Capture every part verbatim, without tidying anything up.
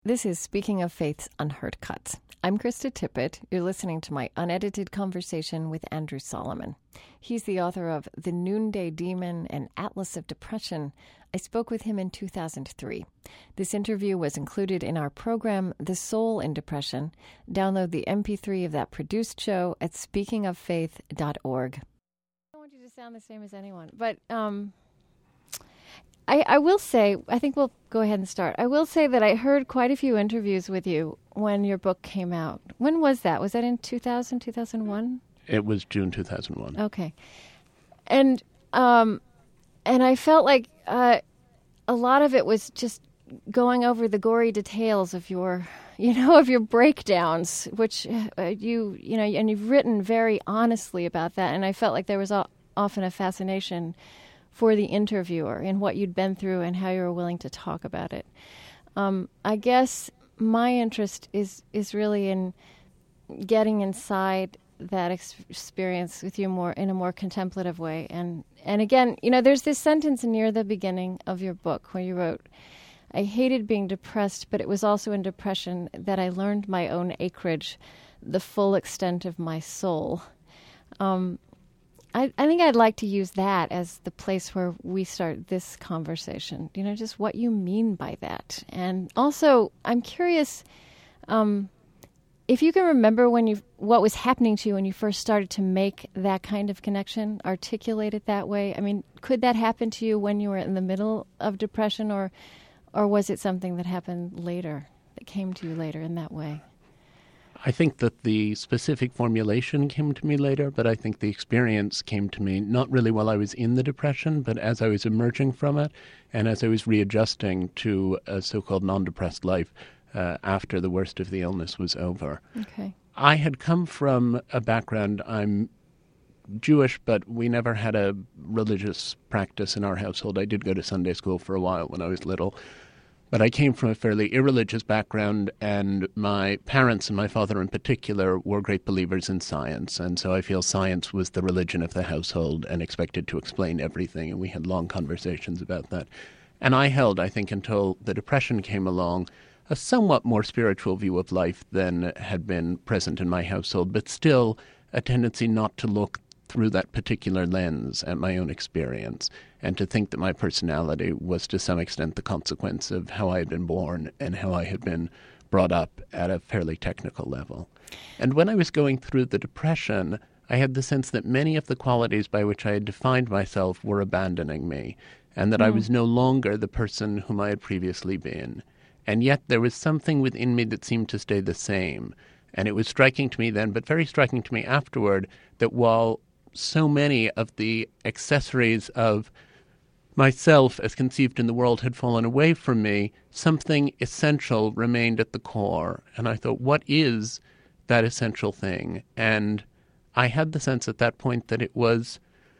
This is Speaking of Faith's Unheard Cuts. I'm Krista Tippett. You're listening to my unedited conversation with Andrew Solomon. He's the author of The Noonday Demon and Atlas of Depression. I spoke with him in two thousand three. This interview was included in our program, The Soul in Depression. Download the M P three of that produced show at speaking of faith dot org. I don't want you to sound the same as anyone, but um, I, I will say, I think we'll go ahead and start. I will say that I heard quite a few interviews with you when your book came out. When was that? Was that in two thousand, two thousand one? It was June two thousand one. Okay. And um, and I felt like uh, a lot of it was just going over the gory details of your, you know, of your breakdowns, which uh, you, you know, and you've written very honestly about that. And I felt like there was a, often a fascination for the interviewer and what you'd been through and how you were willing to talk about it. Um, I guess my interest is is really in getting inside that ex- experience with you more in a more contemplative way. And and again, you know, there's this sentence near the beginning of your book where you wrote, "I hated being depressed, but it was also in depression that I learned my own acreage, the full extent of my soul." Um, I, I think I'd like to use that as the place where we start this conversation, you know, just what you mean by that. And also, I'm curious um, if you can remember when you what was happening to you when you first started to make that kind of connection, articulate it that way. I mean, could that happen to you when you were in the middle of depression, or, or was it something that happened later, that came to you later in that way? I think that the specific formulation came to me later, but I think the experience came to me not really while I was in the depression, but as I was emerging from it and as I was readjusting to a so-called non-depressed life uh, after the worst of the illness was over. Okay. I had come from a background, I'm Jewish, but we never had a religious practice in our household. I did go to Sunday school for a while when I was little. But I came from a fairly irreligious background, and my parents, and my father in particular, were great believers in science. And so I feel science was the religion of the household and expected to explain everything. And we had long conversations about that. And I held, I think, until the Depression came along, a somewhat more spiritual view of life than had been present in my household, but still a tendency not to look through that particular lens at my own experience, and to think that my personality was to some extent the consequence of how I had been born and how I had been brought up at a fairly technical level. And when I was going through the Depression, I had the sense that many of the qualities by which I had defined myself were abandoning me, and that mm. I was no longer the person whom I had previously been. And yet there was something within me that seemed to stay the same. And it was striking to me then, but very striking to me afterward, that while so many of the accessories of myself as conceived in the world had fallen away from me, something essential remained at the core. And I thought, what is that essential thing? And I had the sense at that point that it was,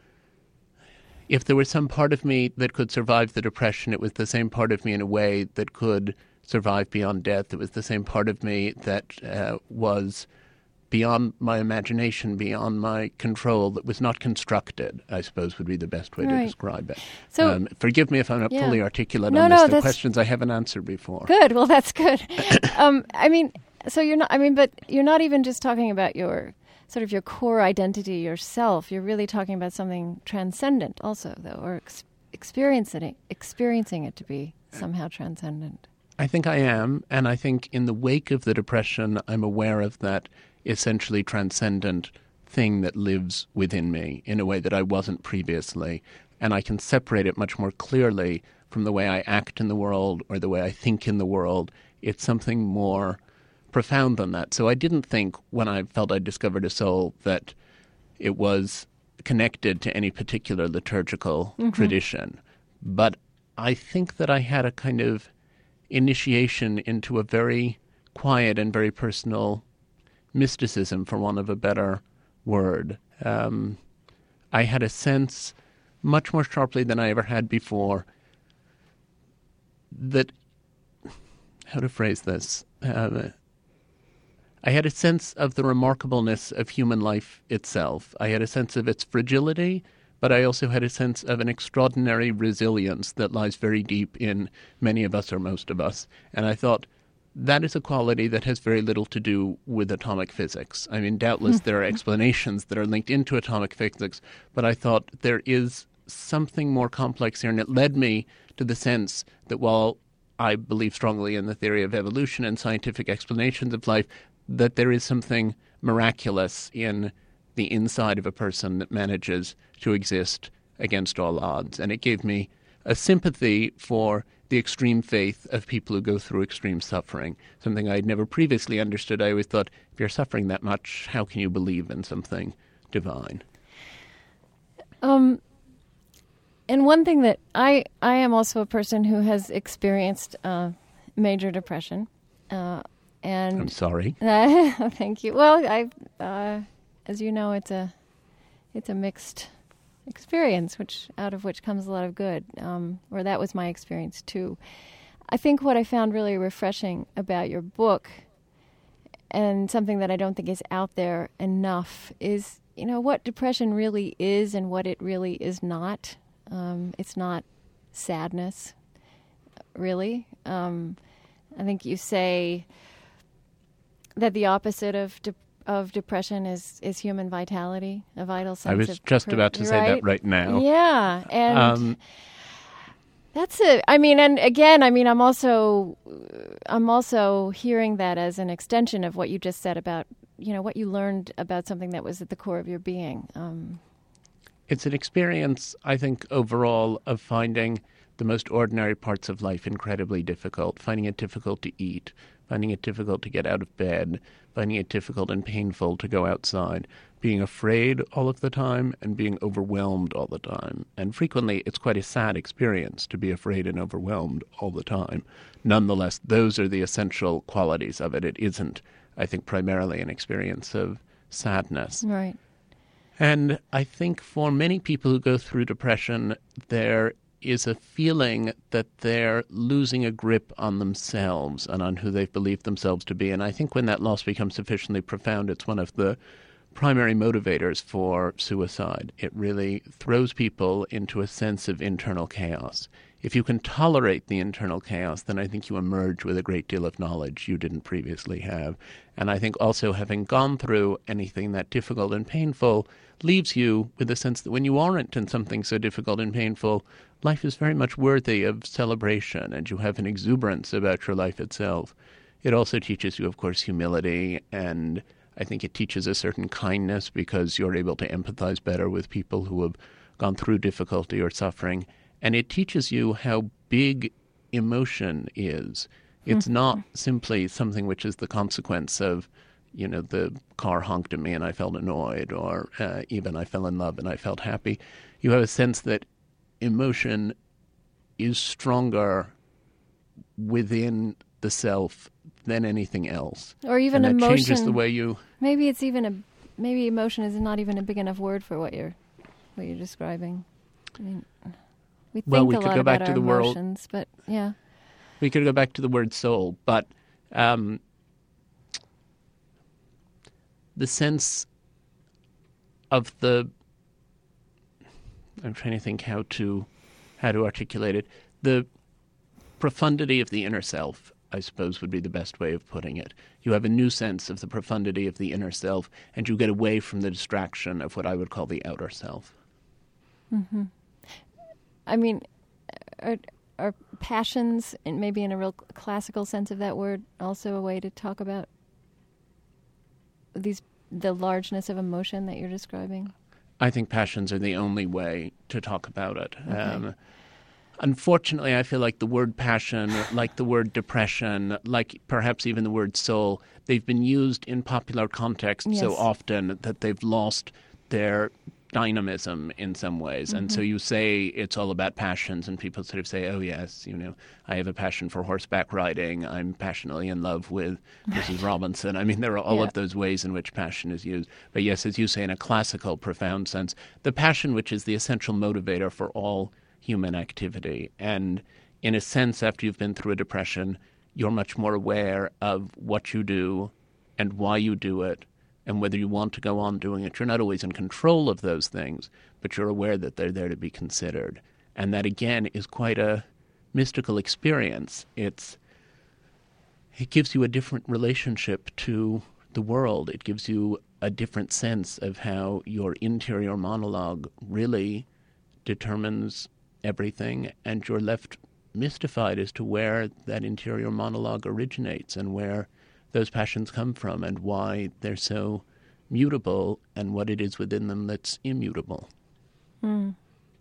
if there was some part of me that could survive the Depression, it was the same part of me in a way that could survive beyond death. It was the same part of me that uh, was beyond my imagination, beyond my control, that was not constructed, I suppose would be the best way right. to describe it. So, um, forgive me if I'm not yeah. fully articulate no, on no, this. There are that's questions I haven't answered before. Good. Well, that's good. um, I mean, so you're not, I mean, but you're not even just talking about your sort of your core identity yourself. You're really talking about something transcendent also, though, or ex- experiencing it, experiencing it to be somehow transcendent. I think I am, and I think in the wake of the Depression, I'm aware of that essentially transcendent thing that lives within me in a way that I wasn't previously. And I can separate it much more clearly from the way I act in the world or the way I think in the world. It's something more profound than that. So I didn't think when I felt I discovered a soul that it was connected to any particular liturgical mm-hmm. tradition. But I think that I had a kind of initiation into a very quiet and very personal mysticism, for want of a better word. Um, I had a sense, much more sharply than I ever had before, that, how to phrase this, uh, I had a sense of the remarkableness of human life itself. I had a sense of its fragility, but I also had a sense of an extraordinary resilience that lies very deep in many of us or most of us. And I thought, that is a quality that has very little to do with atomic physics. I mean, doubtless there are explanations that are linked into atomic physics, but I thought there is something more complex here, and it led me to the sense that while I believe strongly in the theory of evolution and scientific explanations of life, that there is something miraculous in the inside of a person that manages to exist against all odds. And it gave me a sympathy for the extreme faith of people who go through extreme suffering, something I had never previously understood. I always thought, if you're suffering that much, how can you believe in something divine? Um, and one thing that I, I am also a person who has experienced uh, major depression. Uh, and I'm sorry. Uh, thank you. Well, I, uh, as you know, it's a, it's a mixed experience, which out of which comes a lot of good, um, or that was my experience too. I think what I found really refreshing about your book, and something that I don't think is out there enough, is, you know, what depression really is and what it really is not. Um, it's not sadness, really. Um, I think you say that the opposite of depression of depression is, is human vitality, a vital sense I was of just per- about to right? say that right now. Yeah, and Um, that's it. I mean, and again, I mean, I'm also, I'm also hearing that as an extension of what you just said about, you know, what you learned about something that was at the core of your being. Um, it's an experience, I think, overall, of finding the most ordinary parts of life incredibly difficult, finding it difficult to eat, finding it difficult to get out of bed, finding it difficult and painful to go outside, being afraid all of the time and being overwhelmed all the time. And frequently, it's quite a sad experience to be afraid and overwhelmed all the time. Nonetheless, those are the essential qualities of it. It isn't, I think, primarily an experience of sadness. right. And I think for many people who go through depression, there is a feeling that they're losing a grip on themselves and on who they've believed themselves to be. And I think when that loss becomes sufficiently profound, it's one of the primary motivators for suicide. It really throws people into a sense of internal chaos. If you can tolerate the internal chaos, then I think you emerge with a great deal of knowledge you didn't previously have. And I think also having gone through anything that difficult and painful leaves you with a sense that when you aren't in something so difficult and painful, life is very much worthy of celebration, and you have an exuberance about your life itself. It also teaches you, of course, humility, and I think it teaches a certain kindness because you're able to empathize better with people who have gone through difficulty or suffering. And it teaches you how big emotion is. It's mm-hmm. not simply something which is the consequence of, you know, the car honked at me and I felt annoyed, or uh, even I fell in love and I felt happy. You have a sense that emotion is stronger within the self than anything else. Or even and that emotion. changes the way you... Maybe it's even a... Maybe emotion is not even a big enough word for what you're what you're describing. I mean, we think well, we a could lot go about back to our the emotions, world. but yeah. We could go back to the word soul, but um, the sense of the... I'm trying to think how to how to articulate it. The profundity of the inner self, I suppose, would be the best way of putting it. You have a new sense of the profundity of the inner self, and you get away from the distraction of what I would call the outer self. Mm-hmm. I mean, are, are passions, and maybe in a real classical sense of that word, also a way to talk about these the largeness of emotion that you're describing? I think passions are the only way to talk about it. Okay. Um, unfortunately, I feel like the word passion, like the word depression, like perhaps even the word soul, they've been used in popular context yes. so often that they've lost their dynamism in some ways. Mm-hmm. And so you say it's all about passions, and people sort of say, oh, yes, you know, I have a passion for horseback riding. I'm passionately in love with Missus Robinson. I mean, there are all yeah. of those ways in which passion is used. But yes, as you say, in a classical, profound sense, the passion which is the essential motivator for all human activity. And in a sense, after you've been through a depression, you're much more aware of what you do and why you do it, and whether you want to go on doing it. You're not always in control of those things, but you're aware that they're there to be considered. And that, again, is quite a mystical experience. It's it gives you a different relationship to the world. It gives you a different sense of how your interior monologue really determines everything, and you're left mystified as to where that interior monologue originates and where those passions come from and why they're so mutable and what it is within them that's immutable. Mm.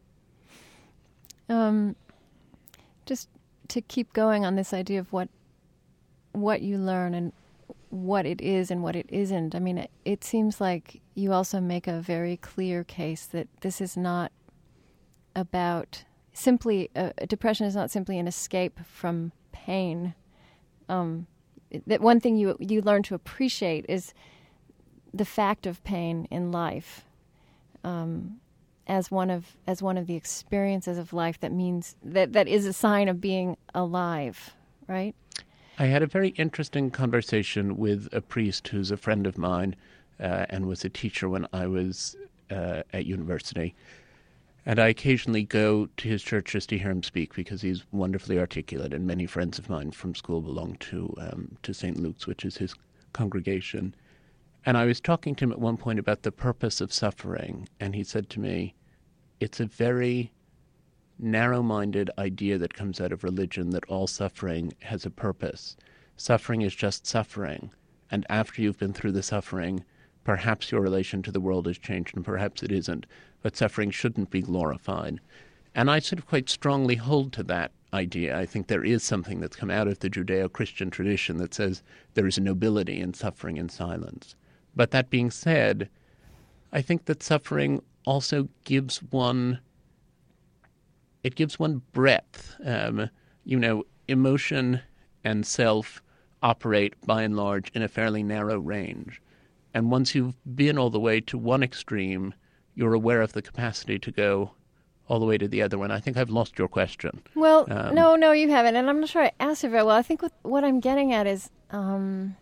Um, just to keep going on this idea of what what you learn and what it is and what it isn't. I mean, it, it seems like you also make a very clear case that this is not about simply, uh, depression is not simply an escape from pain. Um, that one thing you you learn to appreciate is the fact of pain in life, um, as one of as one of the experiences of life that means that that is a sign of being alive, right? I had a very interesting conversation with a priest who's a friend of mine uh, and was a teacher when I was uh, at university. And I occasionally go to his church just to hear him speak because he's wonderfully articulate, and many friends of mine from school belong to um, to Saint Luke's, which is his congregation. And I was talking to him at one point about the purpose of suffering, and he said to me, it's a very narrow-minded idea that comes out of religion that all suffering has a purpose. Suffering is just suffering, and after you've been through the suffering, perhaps your relation to the world has changed, and perhaps it isn't, but suffering shouldn't be glorified. And I sort of quite strongly hold to that idea. I think there is something that's come out of the Judeo-Christian tradition that says there is a nobility in suffering in silence. But that being said, I think that suffering also gives one It gives one breadth. Um, you know, emotion and self operate, by and large, in a fairly narrow range. And once you've been all the way to one extreme, you're aware of the capacity to go all the way to the other one. I think I've lost your question. Well, Um, no, no, you haven't. And I'm not sure I asked it very well. I think what, what I'm getting at is... Um,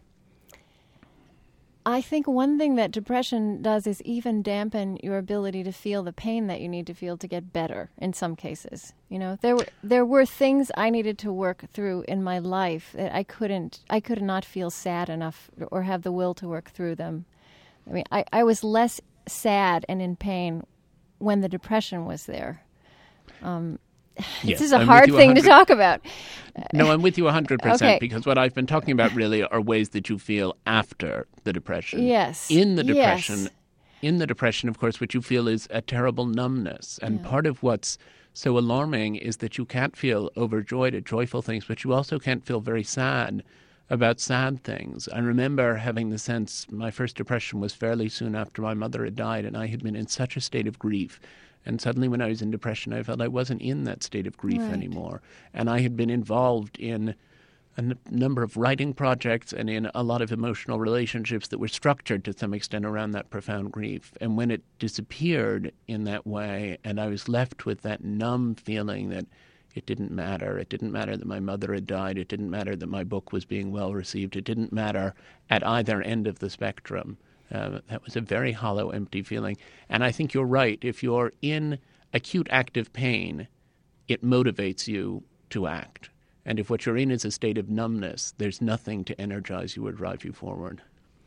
I think one thing that depression does is even dampen your ability to feel the pain that you need to feel to get better in some cases. You know, there were there were things I needed to work through in my life that I couldn't, I could not feel sad enough or have the will to work through them. I mean, I, I was less sad and in pain when the depression was there. Um, Yes, this is a I'm hard with you thing to one hundred talk about. No, I'm with you one hundred percent Okay. because what I've been talking about really are ways that you feel after the depression. Yes. In the depression, Yes. in the depression, of course, what you feel is a terrible numbness. And Yeah. part of what's so alarming is that you can't feel overjoyed at joyful things, but you also can't feel very sad about sad things. I remember having the sense my first depression was fairly soon after my mother had died, and I had been in such a state of grief. And suddenly when I was in depression, I felt I wasn't in that state of grief Right. anymore. And I had been involved in a n- number of writing projects and in a lot of emotional relationships that were structured to some extent around that profound grief. And when it disappeared in that way, and I was left with that numb feeling that it didn't matter. It didn't matter that my mother had died. It didn't matter that my book was being well received. It didn't matter at either end of the spectrum. Uh, that was a very hollow, empty feeling. And I think you're right. If you're in acute active pain, it motivates you to act. And if what you're in is a state of numbness, there's nothing to energize you or drive you forward.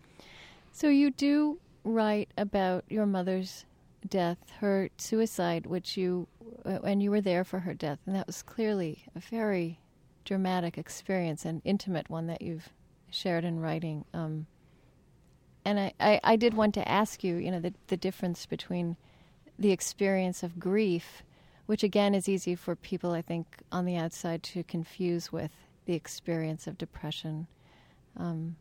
So you do write about your mother's death, her suicide, which you, uh, and you were there for her death, and that was clearly a very dramatic experience, an intimate one that you've shared in writing. Um, and I, I, I did want to ask you, you know, the, the difference between the experience of grief, which again is easy for people, I think, on the outside to confuse with the experience of depression. Um,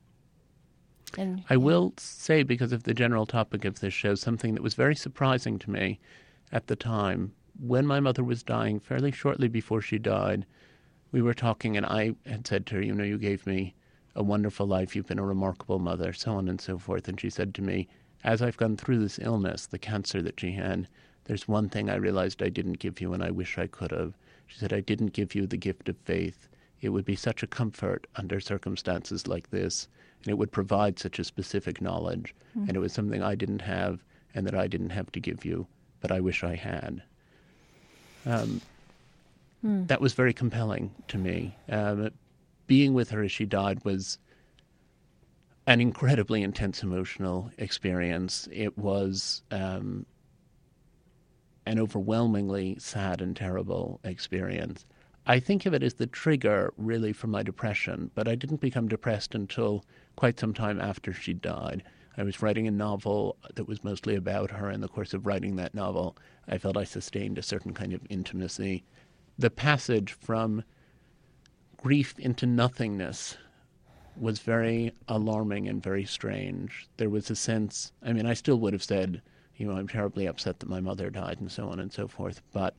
and I yeah. will say, because of the general topic of this show, something that was very surprising to me at the time. When my mother was dying, fairly shortly before she died, we were talking, and I had said to her, you know, you gave me a wonderful life, you've been a remarkable mother, so on and so forth. And she said to me, as I've gone through this illness, the cancer that she had, there's one thing I realized I didn't give you, and I wish I could have. She said, I didn't give you the gift of faith. It would be such a comfort under circumstances like this, and it would provide such a specific knowledge. Mm. And it was something I didn't have and that I didn't have to give you, but I wish I had. Um, mm. That was very compelling to me, um, being with her as she died was an incredibly intense emotional experience. It was um, an overwhelmingly sad and terrible experience. I think of it as the trigger, really, for my depression, but I didn't become depressed until quite some time after she died. I was writing a novel that was mostly about her. In the course of writing that novel, I felt I sustained a certain kind of intimacy. The passage from grief into nothingness was very alarming and very strange. There was a sense, I mean, I still would have said, you know, I'm terribly upset that my mother died and so on and so forth, but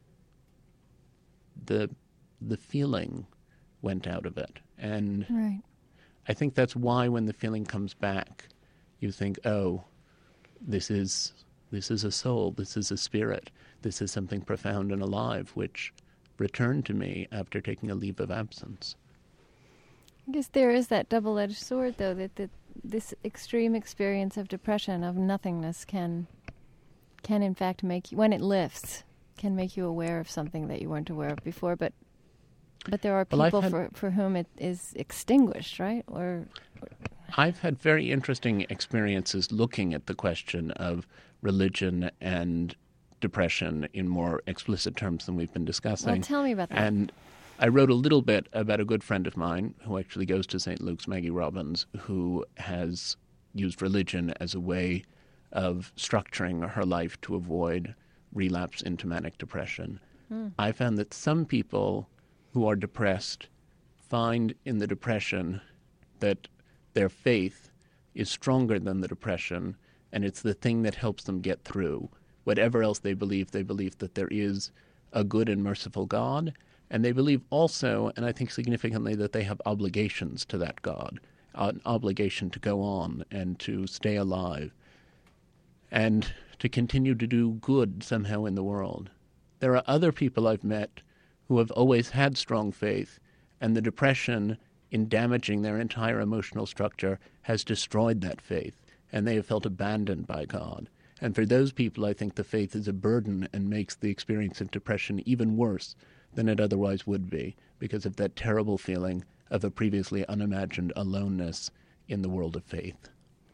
the the feeling went out of it. And right. I think that's why when the feeling comes back, you think, oh, this is this is a soul, this is a spirit, this is something profound and alive, which returned to me after taking a leave of absence. I guess there is that double-edged sword, though, that, that this extreme experience of depression, of nothingness, can, can in fact make you, when it lifts, can make you aware of something that you weren't aware of before. But but there are well, people had, for, for whom it is extinguished, right? Or, or I've had very interesting experiences looking at the question of religion and depression in more explicit terms than we've been discussing. Well, tell me about that. And I wrote a little bit about a good friend of mine who actually goes to Saint Luke's, Maggie Robbins, who has used religion as a way of structuring her life to avoid relapse into manic depression. Mm. I found that some people who are depressed find in the depression that their faith is stronger than the depression, and it's the thing that helps them get through. Whatever else they believe, they believe that there is a good and merciful God, and they believe also, and I think significantly, that they have obligations to that God, an obligation to go on and to stay alive and to continue to do good somehow in the world. There are other people I've met who have always had strong faith, and the depression, in damaging their entire emotional structure, has destroyed that faith, and they have felt abandoned by God. And for those people, I think the faith is a burden and makes the experience of depression even worse than it otherwise would be, because of that terrible feeling of a previously unimagined aloneness in the world of faith.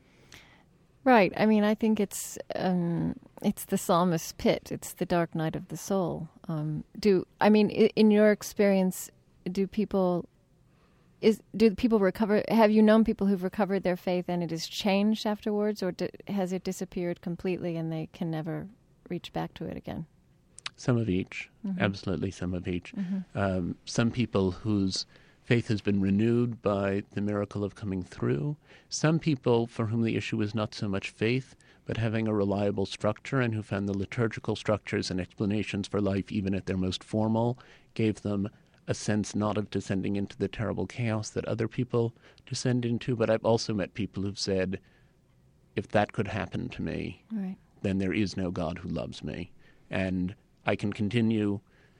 Right. I mean, I think it's um, it's the psalmist's pit. It's the dark night of the soul. Um, do I mean, in your experience, do people is do people recover? Have you known people who've recovered their faith and it has changed afterwards, or do, has it disappeared completely and they can never reach back to it again? Some of each, mm-hmm. absolutely some of each. Mm-hmm. Um, some people whose faith has been renewed by the miracle of coming through. Some people for whom the issue is not so much faith, but having a reliable structure, and who found the liturgical structures and explanations for life, even at their most formal, gave them a sense not of descending into the terrible chaos that other people descend into. But I've also met people who've said, if that could happen to me, right. then there is no God who loves me. And I can continue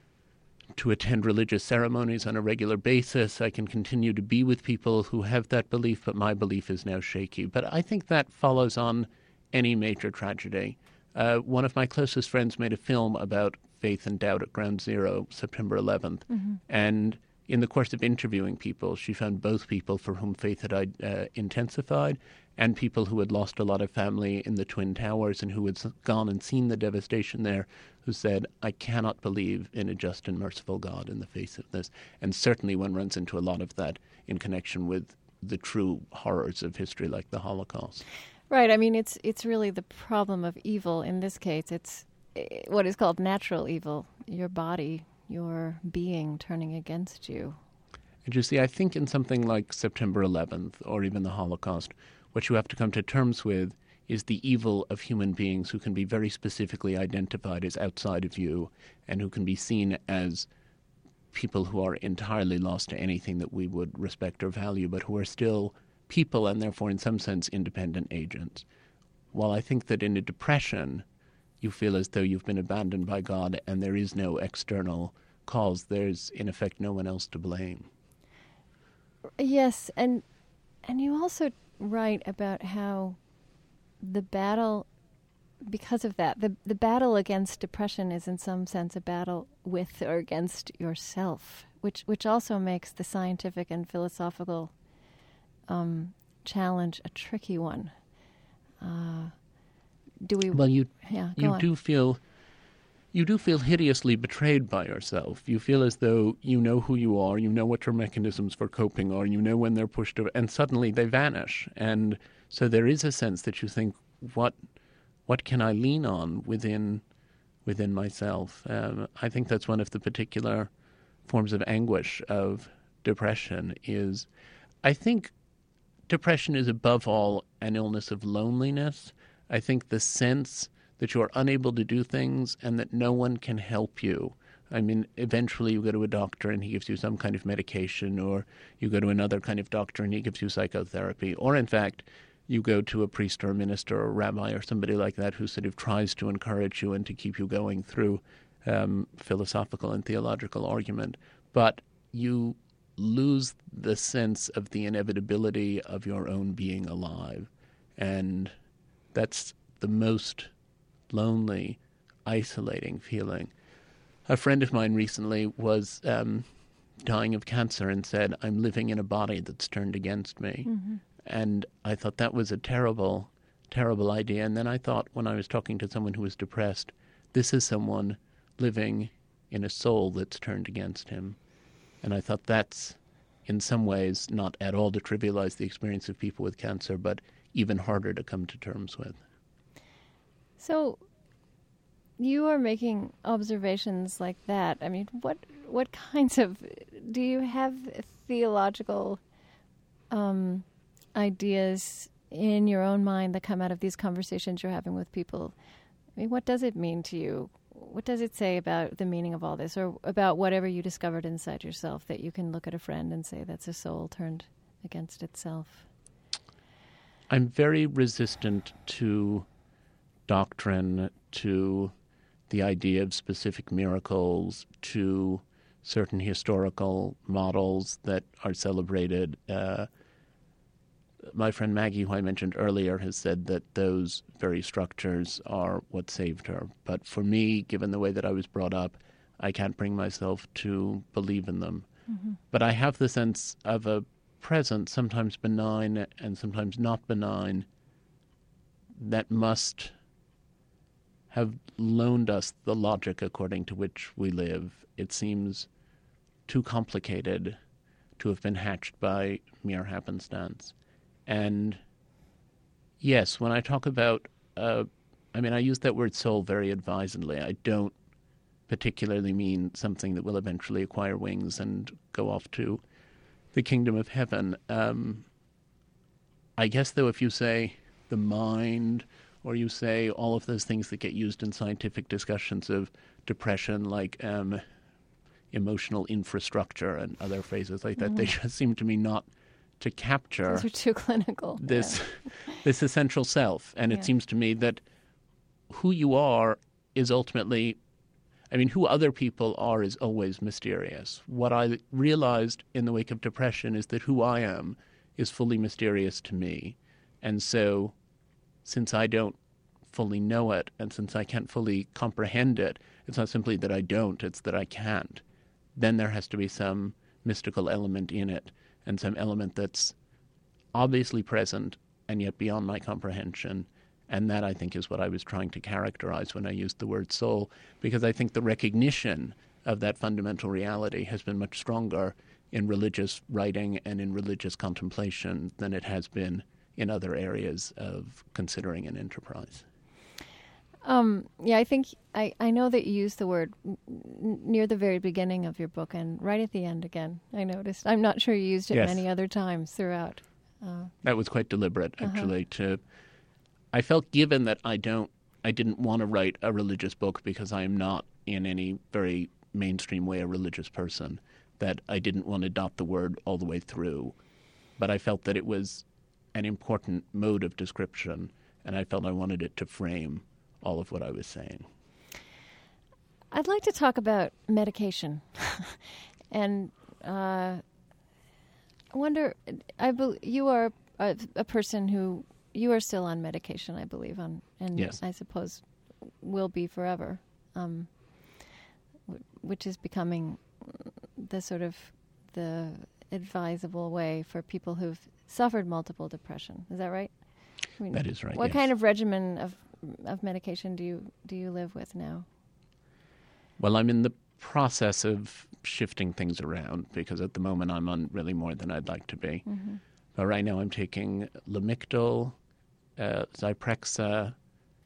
to attend religious ceremonies on a regular basis. I can continue to be with people who have that belief, but my belief is now shaky. But I think that follows on any major tragedy. Uh, one of my closest friends made a film about faith and doubt at Ground Zero, September eleventh. Mm-hmm. And in the course of interviewing people, she found both people for whom faith had uh, intensified and people who had lost a lot of family in the Twin Towers and who had gone and seen the devastation there, who said, I cannot believe in a just and merciful God in the face of this. And certainly one runs into a lot of that in connection with the true horrors of history like the Holocaust. Right. I mean, it's it's really the problem of evil. In this case, it's what is called natural evil, your body, your being turning against you. And you see, I think in something like September eleventh or even the Holocaust, what you have to come to terms with is the evil of human beings who can be very specifically identified as outside of you and who can be seen as people who are entirely lost to anything that we would respect or value, but who are still people and therefore in some sense independent agents. While I think that in a depression, you feel as though you've been abandoned by God and there is no external cause. There's, in effect, no one else to blame. Yes, and and you also write about how the battle because of that. The the battle against depression is in some sense a battle with or against yourself, which which also makes the scientific and philosophical um, challenge a tricky one. Uh, do we? Well, you yeah, go you on. do feel you do feel hideously betrayed by yourself. You feel as though you know who you are, you know what your mechanisms for coping are, you know when they're pushed away, and suddenly they vanish. And so there is a sense that you think, what what can I lean on within within myself? Um, I think that's one of the particular forms of anguish of depression. Is I think depression is above all an illness of loneliness. I think the sense that you are unable to do things and that no one can help you. I mean, eventually you go to a doctor and he gives you some kind of medication, or you go to another kind of doctor and he gives you psychotherapy, or in fact, you go to a priest or a minister or a rabbi or somebody like that who sort of tries to encourage you and to keep you going through um, philosophical and theological argument. But you lose the sense of the inevitability of your own being alive. And that's the most lonely, isolating feeling. A friend of mine recently was um, dying of cancer and said, I'm living in a body that's turned against me. Mm-hmm. And I thought that was a terrible, terrible idea. And then I thought, when I was talking to someone who was depressed, this is someone living in a soul that's turned against him. And I thought that's, in some ways, not at all to trivialize the experience of people with cancer, but even harder to come to terms with. So you are making observations like that. I mean, what what kinds of, do you have theological um, ideas in your own mind that come out of these conversations you're having with people? I mean, what does it mean to you? What does it say about the meaning of all this, or about whatever you discovered inside yourself, that you can look at a friend and say that's a soul turned against itself? I'm very resistant to doctrine, to the idea of specific miracles, to certain historical models that are celebrated. Uh, my friend Maggie, who I mentioned earlier, has said that those very structures are what saved her. But for me, given the way that I was brought up, I can't bring myself to believe in them. Mm-hmm. But I have the sense of a presence, sometimes benign and sometimes not benign, that must have loaned us the logic according to which we live. It seems too complicated to have been hatched by mere happenstance. And yes, when I talk about, uh, I mean, I use that word soul very advisedly. I don't particularly mean something that will eventually acquire wings and go off to the kingdom of heaven. Um, I guess, though, if you say the mind, or you say all of those things that get used in scientific discussions of depression, like um, emotional infrastructure and other phrases like that, mm-hmm. they just seem to me not to capture Those are too clinical. this yeah. this essential self. And it yeah. seems to me that who you are is ultimately, I mean, who other people are is always mysterious. What I realized in the wake of depression is that who I am is fully mysterious to me. And so, since I don't fully know it, and since I can't fully comprehend it, it's not simply that I don't, it's that I can't. Then there has to be some mystical element in it, and some element that's obviously present and yet beyond my comprehension. And that, I think, is what I was trying to characterize when I used the word soul, because I think the recognition of that fundamental reality has been much stronger in religious writing and in religious contemplation than it has been in other areas of considering an enterprise. Um, yeah, I think I, I know that you used the word n- near the very beginning of your book and right at the end again, I noticed. I'm not sure you used it yes. many other times throughout. Uh, that was quite deliberate, actually. Uh-huh. To I felt, given that I don't, I didn't want to write a religious book because I am not in any very mainstream way a religious person, that I didn't want to dot the word all the way through. But I felt that it was an important mode of description, and I felt I wanted it to frame all of what I was saying. I'd like to talk about medication. and uh, I wonder, I be, you are a, a person who you are still on medication, I believe, on and Yes. I suppose will be forever, um, w- which is becoming the sort of the advisable way for people who've suffered multiple depression. Is that right? I mean, That is right, What yes. kind of regimen of of medication do you do you live with now? Well, I'm in the process of shifting things around because at the moment I'm on really more than I'd like to be. Mm-hmm. But right now I'm taking Lamictal, uh, Zyprexa,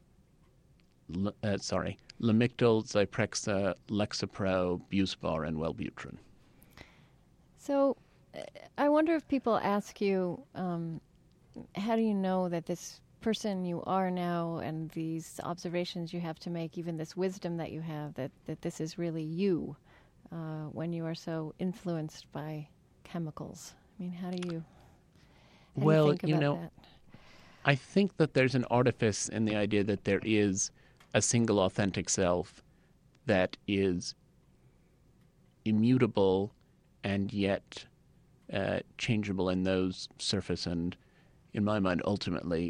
L- uh, sorry, Lamictal, Zyprexa, Lexapro, Buspar, and Wellbutrin. So, uh, I wonder if people ask you, um, how do you know that this person you are now and these observations you have to make, even this wisdom that you have, that, that this is really you uh, when you are so influenced by chemicals? I mean, how do you, how Well, do you think you about know, that? I think that there's an artifice in the idea that there is a single authentic self that is immutable and yet uh, changeable in those surface and, in my mind, ultimately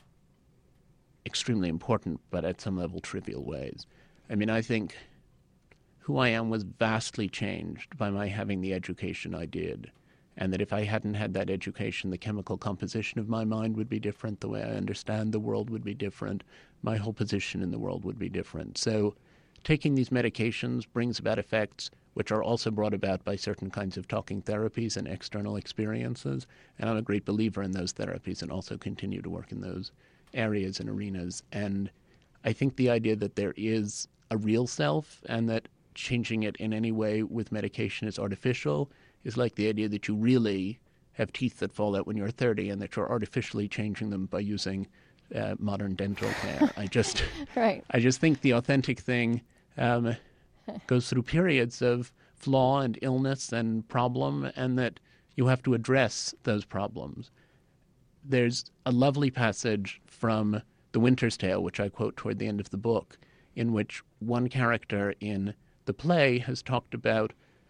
extremely important, but at some level trivial ways. I mean, I think who I am was vastly changed by my having the education I did, and that if I hadn't had that education, the chemical composition of my mind would be different, the way I understand the world would be different, my whole position in the world would be different. So taking these medications brings about effects which are also brought about by certain kinds of talking therapies and external experiences, and I'm a great believer in those therapies and also continue to work in those areas and arenas. And I think the idea that there is a real self and that changing it in any way with medication is artificial is like the idea that you really have teeth that fall out when you're thirty and that you're artificially changing them by using uh, modern dental care. I just, Right. I just think the authentic thing um, goes through periods of flaw and illness and problem, and that you have to address those problems. There's a lovely passage from The Winter's Tale, which I quote toward the end of the book, in which one character in the play has talked about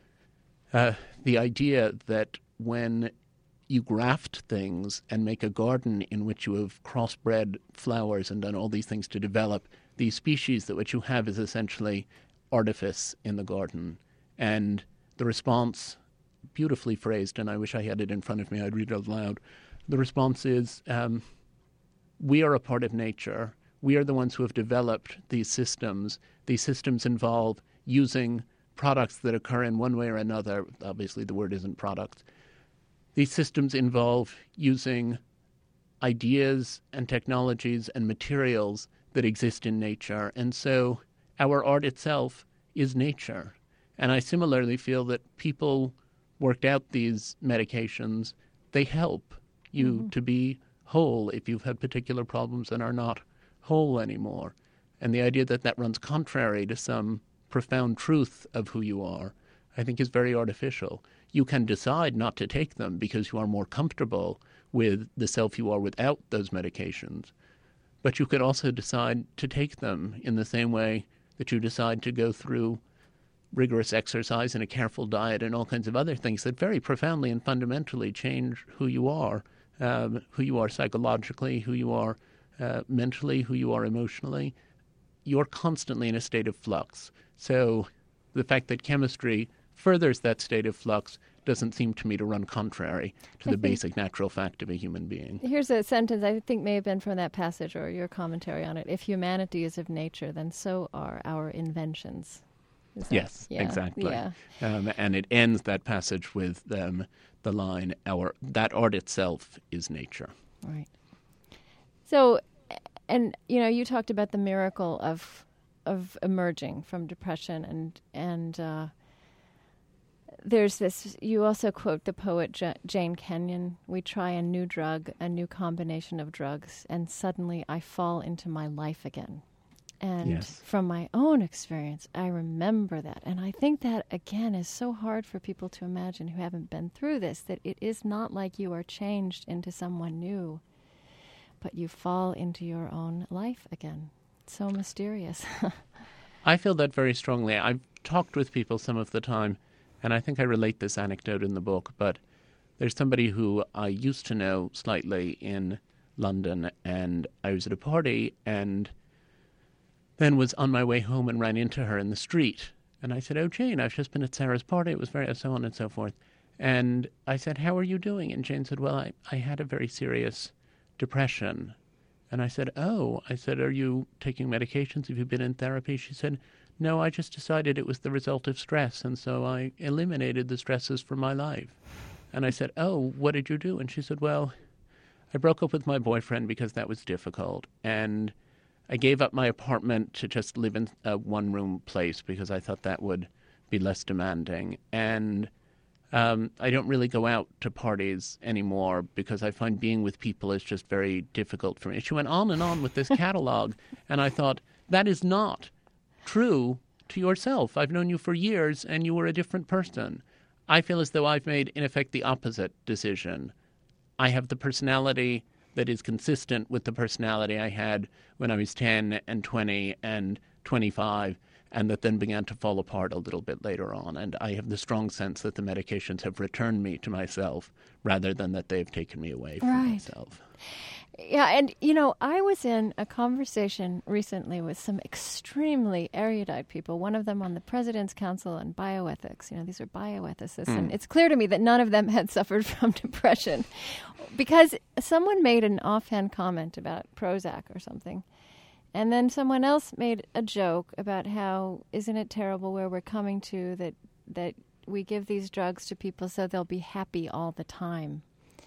uh, the idea that when you graft things and make a garden in which you have crossbred flowers and done all these things to develop these species, that what you have is essentially artifice in the garden. And the response, beautifully phrased, and I wish I had it in front of me, I'd read it out loud. The response is, um, we are a part of nature. We are the ones who have developed these systems. These systems involve using products that occur in one way or another. Obviously, the word isn't product. These systems involve using ideas and technologies and materials that exist in nature. And so our art itself is nature. And I similarly feel that people worked out these medications. They help you mm-hmm. to be whole if you've had particular problems and are not whole anymore. And the idea that that runs contrary to some profound truth of who you are, I think is very artificial. You can decide not to take them because you are more comfortable with the self you are without those medications. But you could also decide to take them in the same way that you decide to go through rigorous exercise and a careful diet and all kinds of other things that very profoundly and fundamentally change who you are, um, who you are psychologically, who you are uh, mentally, who you are emotionally. You're constantly in a state of flux. So the fact that chemistry furthers that state of flux doesn't seem to me to run contrary to the basic natural fact of a human being. Here's a sentence I think may have been from that passage or your commentary on it. If humanity is of nature, then so are our inventions. Is that, yes, yeah, exactly. Yeah. Um, and it ends that passage with um, the line, "Our that art itself is nature." Right. So, and you know, you talked about the miracle of of emerging from depression, and and uh, there's this. You also quote the poet J- Jane Kenyon. We try a new drug, a new combination of drugs, and suddenly I fall into my life again. And yes. From my own experience, I remember that. And I think that, again, is so hard for people to imagine who haven't been through this, that it is not like you are changed into someone new, but you fall into your own life again. It's so mysterious. I feel that very strongly. I've talked with people some of the time, and I think I relate this anecdote in the book, but there's somebody who I used to know slightly in London, and I was at a party and then was on my way home and ran into her in the street. And I said, "Oh, Jane, I've just been at Sarah's party. It was very, so on and so forth." And I said, "How are you doing?" And Jane said, "Well, I, I had a very serious depression." And I said, "Oh," I said, "are you taking medications? Have you been in therapy?" She said, "No, I just decided it was the result of stress, and so I eliminated the stresses from my life." And I said, "Oh, what did you do?" And she said, "Well, I broke up with my boyfriend because that was difficult, and I gave up my apartment to just live in a one-room place because I thought that would be less demanding. And um, I don't really go out to parties anymore because I find being with people is just very difficult for me." She went on and on with this catalog, and I thought, that is not true to yourself. I've known you for years, and you were a different person. I feel as though I've made, in effect, the opposite decision. I have the personality that is consistent with the personality I had when I was ten and twenty and twenty-five, and that then began to fall apart a little bit later on. And I have the strong sense that the medications have returned me to myself rather than that they've taken me away from Right. myself. Yeah, and, you know, I was in a conversation recently with some extremely erudite people, one of them on the President's Council on Bioethics. You know, these are bioethicists, Mm. and it's clear to me that none of them had suffered from depression because someone made an offhand comment about Prozac or something, and then someone else made a joke about how, isn't it terrible where we're coming to, that that we give these drugs to people so they'll be happy all the time.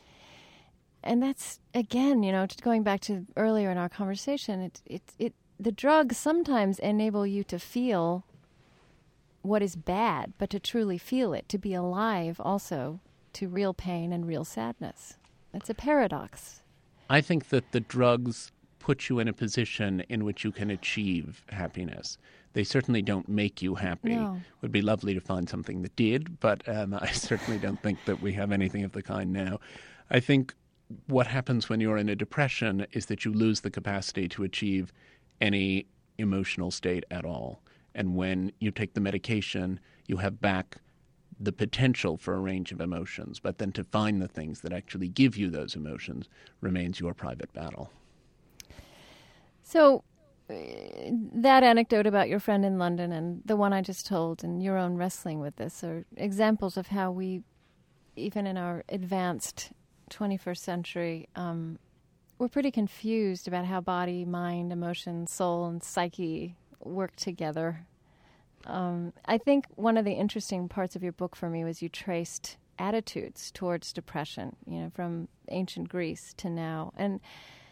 And that's, again, you know, just going back to earlier in our conversation, it, it, it, the drugs sometimes enable you to feel what is bad, but to truly feel it, to be alive also to real pain and real sadness. It's a paradox. I think that the drugs put you in a position in which you can achieve happiness. They certainly don't make you happy. No. It would be lovely to find something that did, but um, I certainly don't think that we have anything of the kind now. I think what happens when you're in a depression is that you lose the capacity to achieve any emotional state at all. And when you take the medication, you have back the potential for a range of emotions. But then to find the things that actually give you those emotions remains your private battle. So uh, that anecdote about your friend in London and the one I just told and your own wrestling with this are examples of how we, even in our advanced twenty-first century, um, we're pretty confused about how body, mind, emotion, soul, and psyche work together. Um, I think one of the interesting parts of your book for me was you traced attitudes towards depression, you know, from ancient Greece to now. And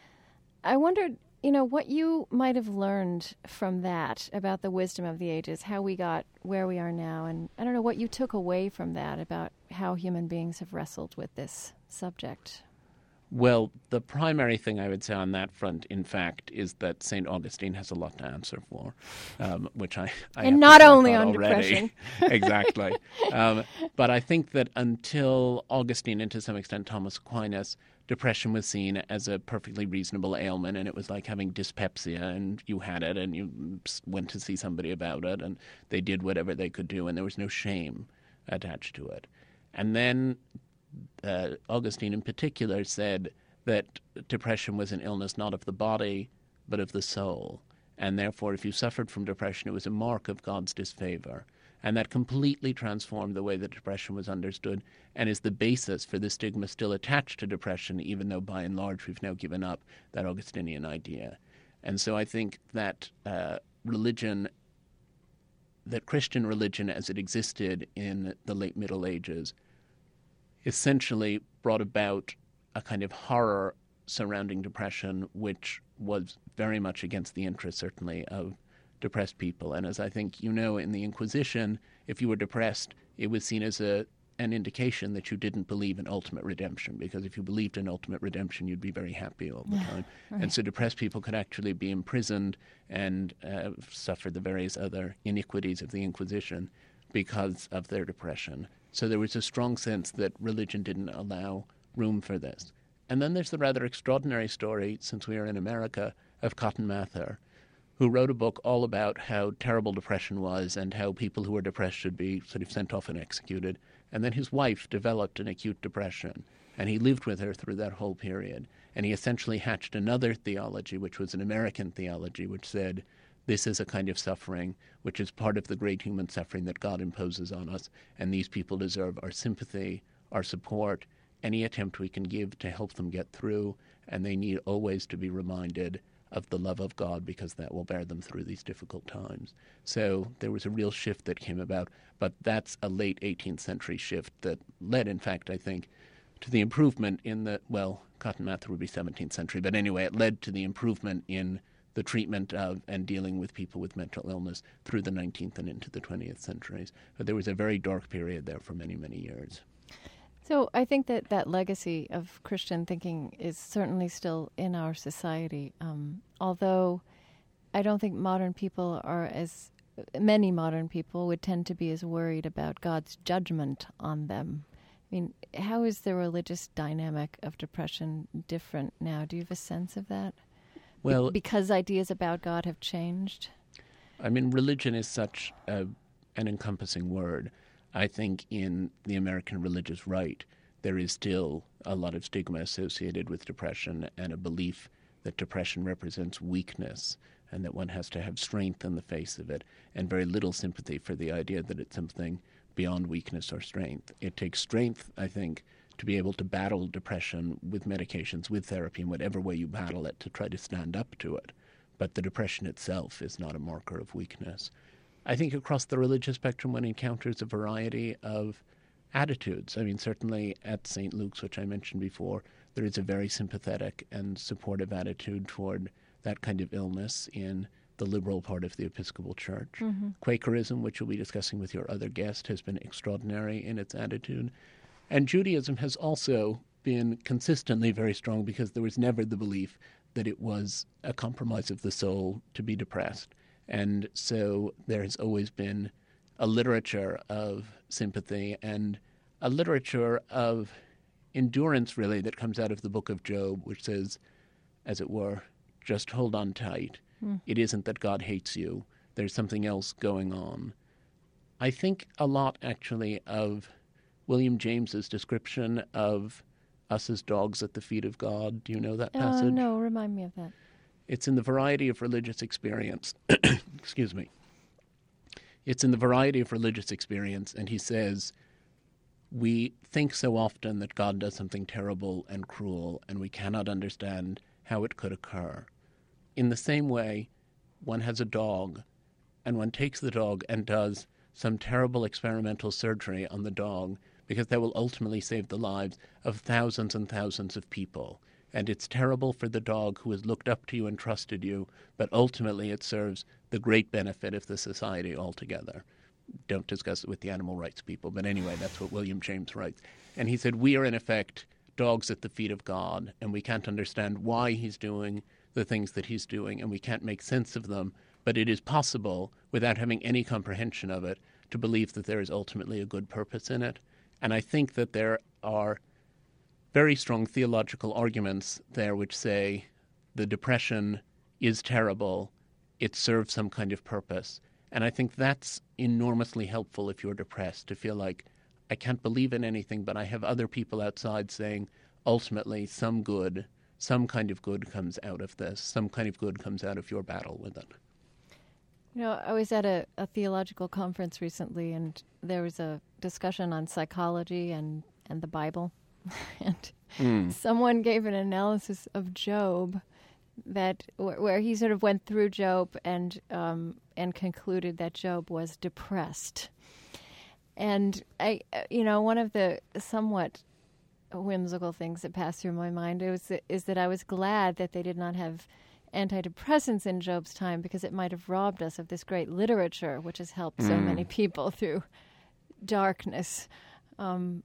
I wondered, you know, what you might have learned from that about the wisdom of the ages, how we got where we are now, and I don't know what you took away from that about how human beings have wrestled with this subject. Well, the primary thing I would say on that front, in fact, is that Saint Augustine has a lot to answer for, um, which I, I and not only on already. depression. Exactly. Um, but I think that until Augustine and to some extent Thomas Aquinas, depression was seen as a perfectly reasonable ailment, and it was like having dyspepsia, and you had it, and you went to see somebody about it, and they did whatever they could do, and there was no shame attached to it. And then Uh, Augustine in particular said that depression was an illness not of the body, but of the soul. And therefore, if you suffered from depression, it was a mark of God's disfavor. And that completely transformed the way that depression was understood and is the basis for the stigma still attached to depression, even though by and large we've now given up that Augustinian idea. And so I think that uh, religion, that Christian religion as it existed in the late Middle Ages, essentially brought about a kind of horror surrounding depression, which was very much against the interests, certainly, of depressed people. And as I think you know, in the Inquisition, if you were depressed, it was seen as a an indication that you didn't believe in ultimate redemption, because if you believed in ultimate redemption, you'd be very happy all the time. Right. And so depressed people could actually be imprisoned and uh, suffer the various other iniquities of the Inquisition because of their depression. So there was a strong sense that religion didn't allow room for this. And then there's the rather extraordinary story, since we are in America, of Cotton Mather, who wrote a book all about how terrible depression was and how people who were depressed should be sort of sent off and executed. And then his wife developed an acute depression. And he lived with her through that whole period. And he essentially hatched another theology, which was an American theology, which said, this is a kind of suffering which is part of the great human suffering that God imposes on us, and these people deserve our sympathy, our support, any attempt we can give to help them get through, and they need always to be reminded of the love of God, because that will bear them through these difficult times. So there was a real shift that came about, but that's a late eighteenth century shift that led, in fact, I think, to the improvement in the, well, Cotton Mather would be seventeenth century, but anyway, it led to the improvement in the treatment of and dealing with people with mental illness through the nineteenth and into the twentieth centuries. But there was a very dark period there for many, many years. So I think that that legacy of Christian thinking is certainly still in our society, um, although I don't think modern people are as, many modern people would tend to be as worried about God's judgment on them. I mean, how is the religious dynamic of depression different now? Do you have a sense of that? Well, Be- because ideas about God have changed? I mean, religion is such a, an encompassing word. I think in the American religious right, there is still a lot of stigma associated with depression and a belief that depression represents weakness and that one has to have strength in the face of it, and very little sympathy for the idea that it's something beyond weakness or strength. It takes strength, I think, to be able to battle depression with medications, with therapy, in whatever way you battle it, to try to stand up to it. But the depression itself is not a marker of weakness. I think across the religious spectrum one encounters a variety of attitudes. I mean, certainly at Saint Luke's, which I mentioned before, there is a very sympathetic and supportive attitude toward that kind of illness in the liberal part of the Episcopal Church. Mm-hmm. Quakerism, which you'll be discussing with your other guest, has been extraordinary in its attitude. And Judaism has also been consistently very strong, because there was never the belief that it was a compromise of the soul to be depressed. And so there has always been a literature of sympathy and a literature of endurance, really, that comes out of the book of Job, which says, as it were, just hold on tight. Mm. It isn't that God hates you. There's something else going on. I think a lot, actually, of William James's description of us as dogs at the feet of God. Do you know that passage? Uh, no, remind me of that. It's in the variety of religious experience. Excuse me. It's in the variety of religious experience, and he says, we think so often that God does something terrible and cruel, and we cannot understand how it could occur. In the same way, one has a dog, and one takes the dog and does some terrible experimental surgery on the dog, because that will ultimately save the lives of thousands and thousands of people. And it's terrible for the dog who has looked up to you and trusted you, but ultimately it serves the great benefit of the society altogether. Don't discuss it with the animal rights people, but anyway, that's what William James writes. And he said, we are in effect dogs at the feet of God, and we can't understand why he's doing the things that he's doing, and we can't make sense of them, but it is possible, without having any comprehension of it, to believe that there is ultimately a good purpose in it. And I think that there are very strong theological arguments there which say the depression is terrible, it serves some kind of purpose. And I think that's enormously helpful if you're depressed, to feel like, I can't believe in anything, but I have other people outside saying, ultimately, some good, some kind of good comes out of this, some kind of good comes out of your battle with it. You know, I was at a, a theological conference recently, and there was a discussion on psychology and, and the Bible. and mm. someone gave an analysis of Job that where he sort of went through Job and um, and concluded that Job was depressed. And I, you know, one of the somewhat whimsical things that passed through my mind was is that I was glad that they did not have antidepressants in Job's time, because it might have robbed us of this great literature which has helped mm. so many people through darkness. Um,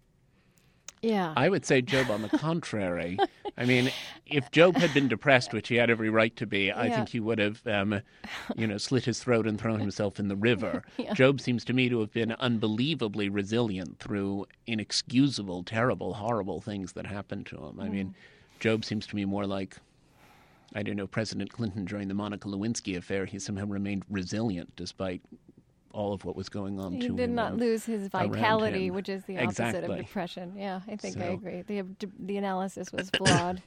Yeah. I would say Job, on the contrary. I mean, if Job had been depressed, which he had every right to be, I yeah. think he would have, um, you know, slit his throat and thrown himself in the river. Yeah. Job seems to me to have been unbelievably resilient through inexcusable, terrible, horrible things that happened to him. I mm. mean, Job seems to me more like, I don't know, President Clinton during the Monica Lewinsky affair. He somehow remained resilient despite all of what was going on He to him. He did not and lose his around vitality, him. which is the opposite Exactly. of depression. Yeah, I think I So- agree. The the analysis was flawed.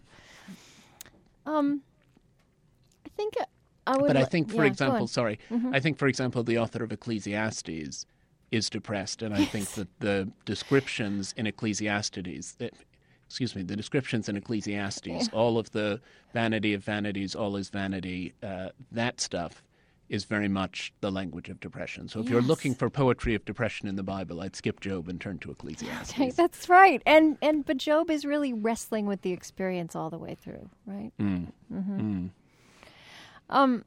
um, I think I would. But I li- think, for yeah, go example, on. sorry, I think, for example, the author of Ecclesiastes is depressed, and I think that the descriptions in Ecclesiastes, that, excuse me, the descriptions in Ecclesiastes, Yeah. all of the vanity of vanities, all is vanity, uh, that stuff is very much the language of depression. So if you're Yes. looking for poetry of depression in the Bible, I'd skip Job and turn to Ecclesiastes. Okay, that's right. And and but Job is really wrestling with the experience all the way through, right? Mm. Mm. Um,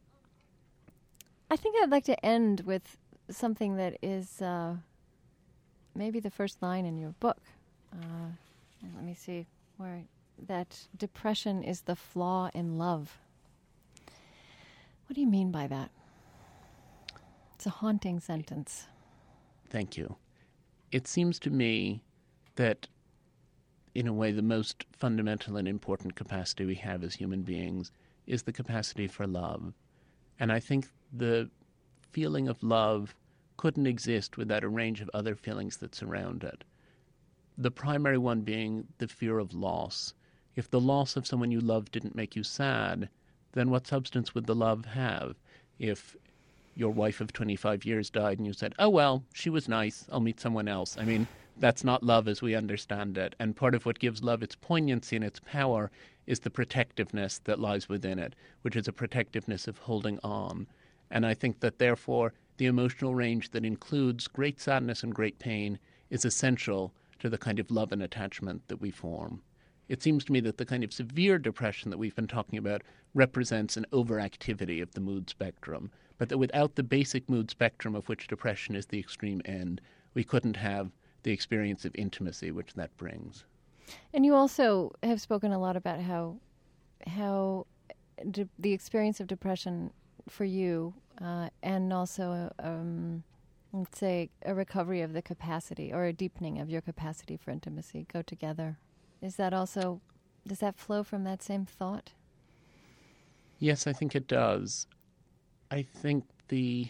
I think I'd like to end with something that is uh, maybe the first line in your book. Uh, let me see where that depression is the flaw in love. What do you mean by that? It's a haunting sentence. Thank you. It seems to me that, in a way, the most fundamental and important capacity we have as human beings is the capacity for love. And I think the feeling of love couldn't exist without a range of other feelings that surround it. The primary one being the fear of loss. If the loss of someone you love didn't make you sad, then what substance would the love have? If your wife of twenty-five years died and you said, oh, well, she was nice, I'll meet someone else. I mean, that's not love as we understand it. And part of what gives love its poignancy and its power is the protectiveness that lies within it, which is a protectiveness of holding on. And I think that, therefore, the emotional range that includes great sadness and great pain is essential to the kind of love and attachment that we form. It seems to me that the kind of severe depression that we've been talking about represents an overactivity of the mood spectrum, but that without the basic mood spectrum of which depression is the extreme end, we couldn't have the experience of intimacy which that brings. And you also have spoken a lot about how how de- the experience of depression for you uh, and also, um, let's say, a recovery of the capacity or a deepening of your capacity for intimacy go together. Is that also, does that flow from that same thought? Yes, I think it does. I think the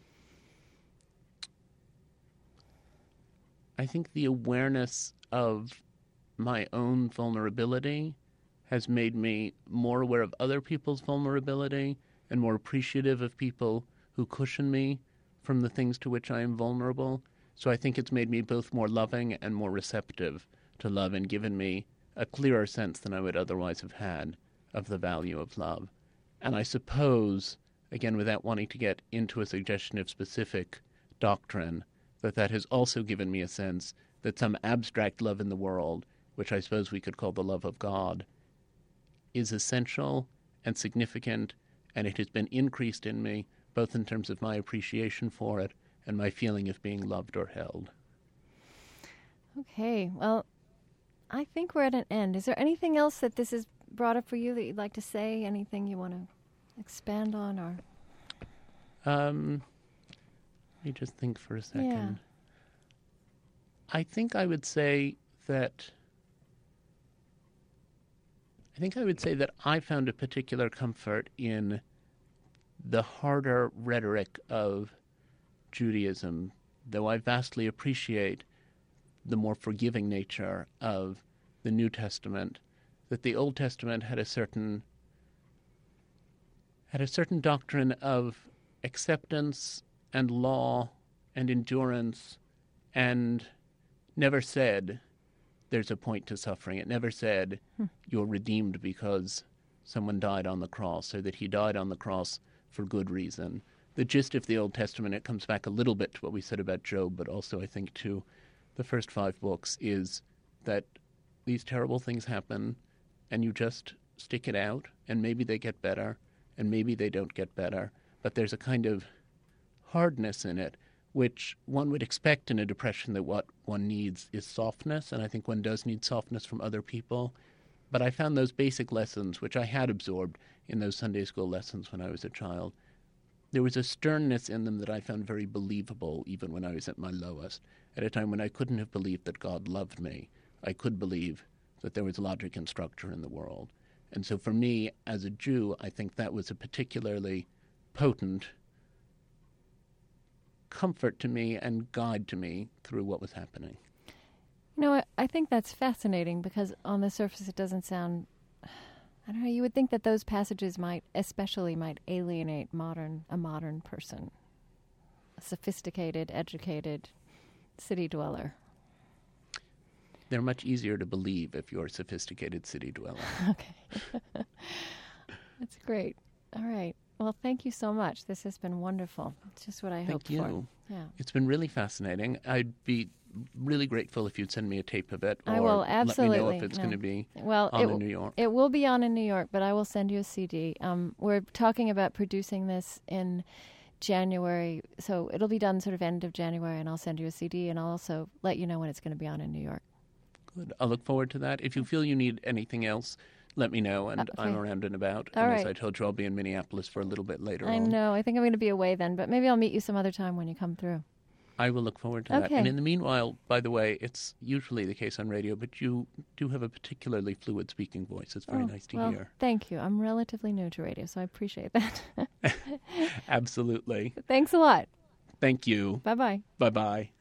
I think the awareness of my own vulnerability has made me more aware of other people's vulnerability and more appreciative of people who cushion me from the things to which I am vulnerable. So I think it's made me both more loving and more receptive to love and given me a clearer sense than I would otherwise have had of the value of love. And I suppose, again, without wanting to get into a suggestion of specific doctrine, that that has also given me a sense that some abstract love in the world, which I suppose we could call the love of God, is essential and significant, and it has been increased in me, both in terms of my appreciation for it and my feeling of being loved or held. Okay, well, I think we're at an end. Is there anything else that this has brought up for you that you'd like to say? Anything you want to expand on? Or Um, let me just think for a second. Yeah. I think I would say that I think I would say that I found a particular comfort in the harder rhetoric of Judaism, though I vastly appreciate the more forgiving nature of the New Testament, that the Old Testament had a certain had a certain doctrine of acceptance and law and endurance, and never said there's a point to suffering. It never said hmm. you're redeemed because someone died on the cross, or that he died on the cross for good reason. The gist of the Old Testament, it comes back a little bit to what we said about Job, but also I think to the first five books, is that these terrible things happen and you just stick it out, and maybe they get better and maybe they don't get better, but there's a kind of hardness in it which one would expect in a depression, that what one needs is softness, and I think one does need softness from other people. But I found those basic lessons, which I had absorbed in those Sunday school lessons when I was a child, there was a sternness in them that I found very believable even when I was at my lowest. At a time when I couldn't have believed that God loved me, I could believe that there was logic and structure in the world. And so for me, as a Jew, I think that was a particularly potent comfort to me and guide to me through what was happening. You know, I, I think that's fascinating because on the surface it doesn't sound, I don't know, you would think that those passages might, especially might alienate modern a modern person, a sophisticated, educated city dweller. They're much easier to believe if you're a sophisticated city dweller. Okay. That's great. All right. Well, thank you so much. This has been wonderful. It's just what I Thank hoped you. for. Yeah. It's been really fascinating. I'd be really grateful if you'd send me a tape of it, or I will, absolutely. let me know if it's No. going to be well, on it, in New York. It will be on in New York, but I will send you a C D. Um, we're talking about producing this in January, so it'll be done sort of end of January, and I'll send you a C D, and I'll also let you know when it's going to be on in New York. Good. I'll look forward to that. If you feel you need anything else, let me know, and Uh, okay. I'm around and about. All and right. as I told you, I'll be in Minneapolis for a little bit later I on. know. I think I'm going to be away then, but maybe I'll meet you some other time when you come through. I will look forward to that. Okay. And in the meanwhile, by the way, it's usually the case on radio, but you do have a particularly fluid speaking voice. It's very Oh, nice to well, hear. Thank you. I'm relatively new to radio, so I appreciate that. Absolutely. Thanks a lot. Thank you. Bye-bye. Bye-bye.